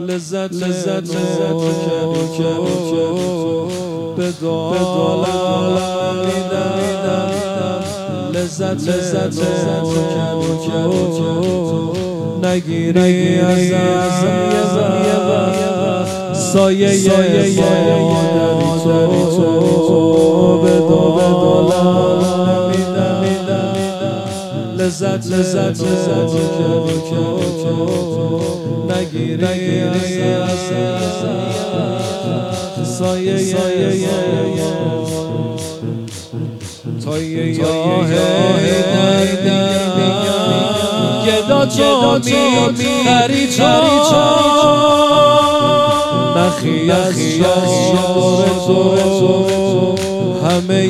لذت به دعا میدم لذت نگیری ازم یه سایه مادری تو به دعا میدم لذت نگیری ازم سایه تا یه گدا تو میخری تو نخی تو همه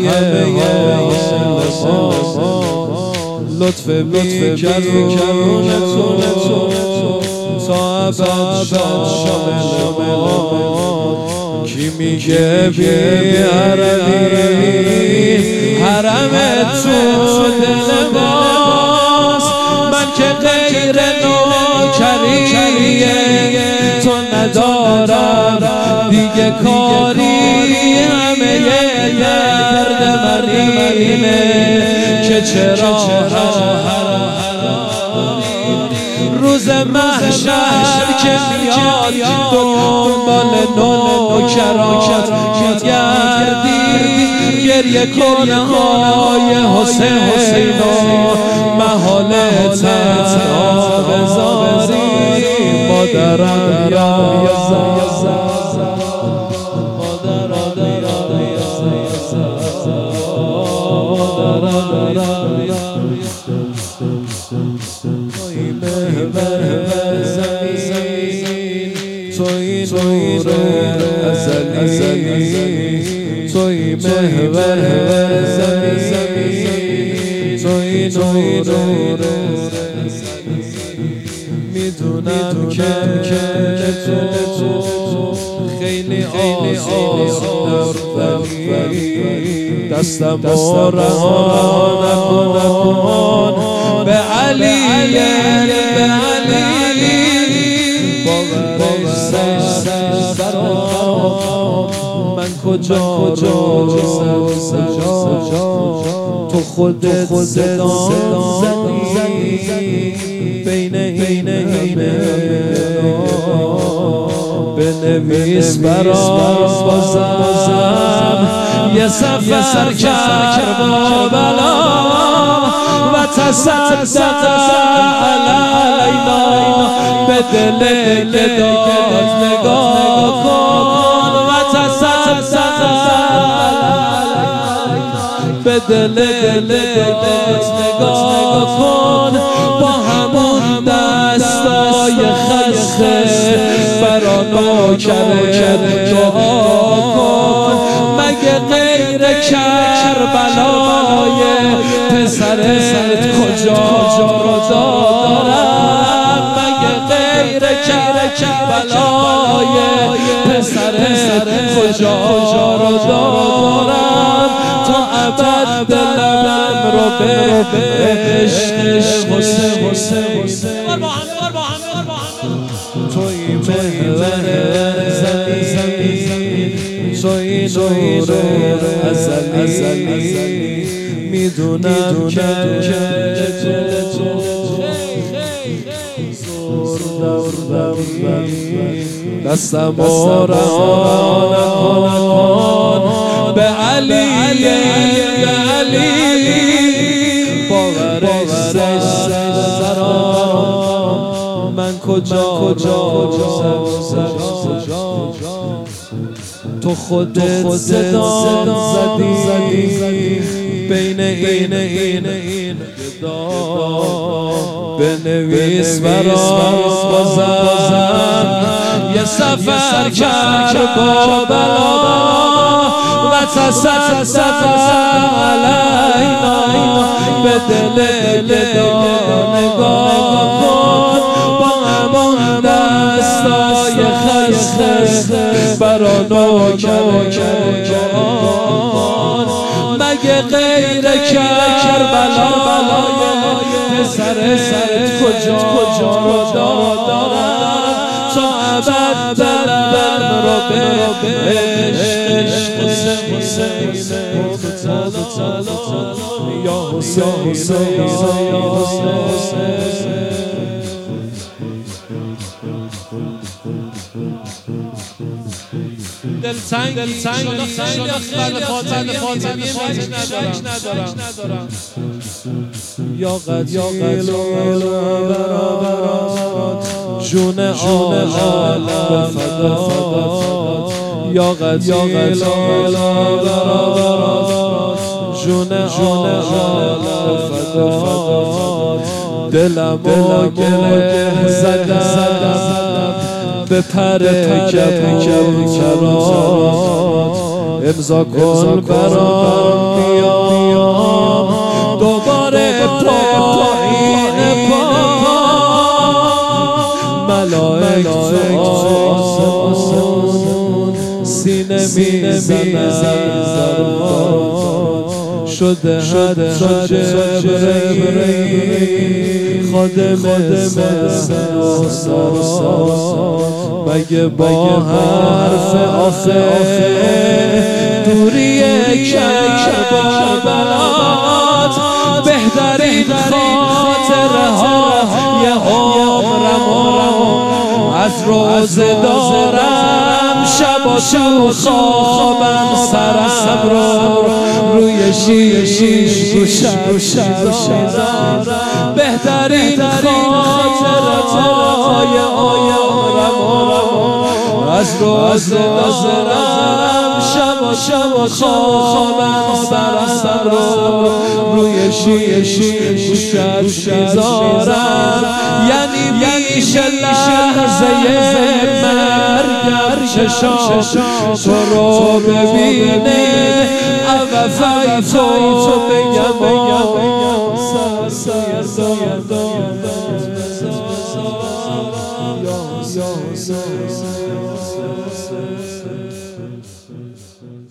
لطف میکرون تو تا ابد شامل کی میگه بیارمی حرمت تو دل باز من که غیر نوکری تو ندارم دیگه کاری همه درد منینه که چرا روز محشر که میاد دنبال نوکرات میگردی گریه کنهای حسین محالت را بذاری مادرم توی نور ازلی توی محور زمین توی نور میدونم که تو خیلی آسان داری دستم رها نکن به علی من کجا تو خودت صدام زدی بین همه بنویس برام بازم یه سفر کربلا و تصدق علینا به دل گداز نگاه کن و تصدق به دل گداز نگاه کن با همون دستای خسته برا نوکر دعا کن مگه غیر کربلای پسرت کجا رو دارم مگه غیر کربلای پسرت کجا رو دارم تا ابد دلم رو به عشق حسین توی محور زمین توی نور ازلی میدونم که تو دستم رها نکن به علی باورش سرام من کجا تو خودت صدام زدی بین این بنویس برام بازم یه سفر کربلا و تصدق علینا به دل نگاه کن با همون دستای خسته برا نوکر جان مگه غیر کربلای پسرت کجا رو دارم تا ابد به عشق حسین مبتلا یا حسین یا حسین. دلتنگی خیلی اخبار فاطمی ندارم یا قتیل برات جون عالم فدات یا قتیل برات جون عالم فدات. دلمو گره زدم به پر کرات امضا کن برام میام دوباره پایین پا ملائک تو آسمون سینه میزنن شده حتی جبرئیل خادم مگه با حرف آخر دوری کربلات بهترین خاطره های عمرم از روزه دارم شب و تو خوابم سرم روی شیش گوشم دارم بهترین خاطره های عمرم از روزه دارم شب و خوابم سرم روی شیش میذارم. یعنی میشه لحظه مرگم چشام تو رو ببینه اوفای تو بگم یا